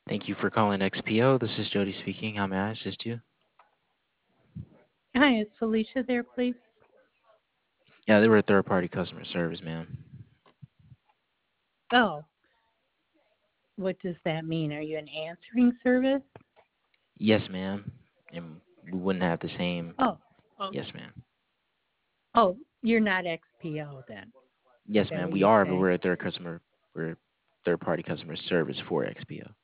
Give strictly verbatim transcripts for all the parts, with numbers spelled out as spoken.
Thank you for calling X P O. This is Jody speaking. How may I assist you? Hi, is Felicia there, please? Yeah, they were a third party customer service, ma'am. Oh, what does that mean? Are you an answering service? Yes, ma'am. And we wouldn't have the same. Oh, oh, Yes, ma'am. oh, you're not X P O then. Is Yes, that ma'am. what We you're are, but saying? we're a third customer. We're third party customer service for X P O.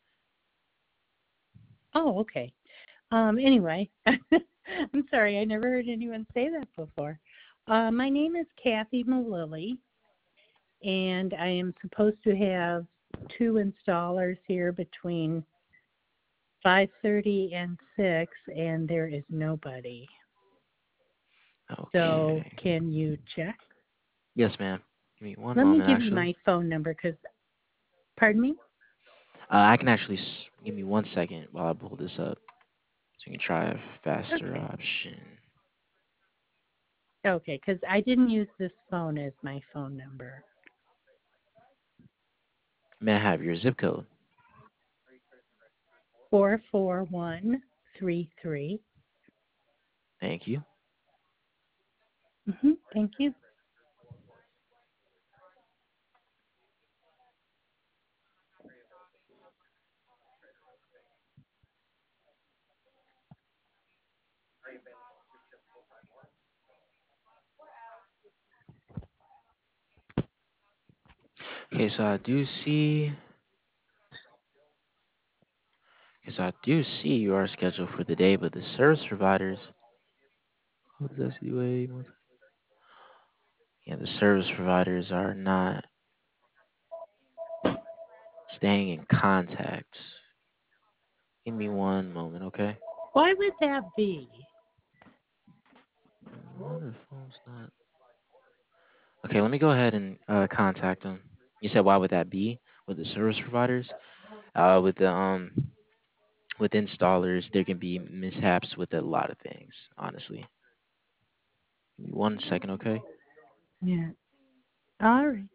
Oh, okay. Um, anyway, I'm sorry, I never heard anyone say that before. Uh, my name is Kathy Malilly, and I am supposed to have two installers here between five thirty and six, and there is nobody. So Okay. can you check? Yes, ma'am. Give me one Let me moment, give you actually. my phone number because, pardon me? Uh, I can actually s- give me one second while I pull this up, so you can try a faster Okay. option. Okay, because I didn't use this phone as my phone number. May I have your zip code? four four one three three. Thank you. Mm-hmm, thank you. Okay, so I do see. Okay, so I do see you are scheduled for the day, but the service providers. What does that see? Wait, one second. Yeah, the service providers are not staying in contact. Give me one moment, okay? Why would that be? Why the phone's not? Okay, let me go ahead and uh, contact them. You said why would that be with the service providers? Uh, with the um with installers, there can be mishaps with a lot of things. Honestly, give me one second, okay? Yeah. All right.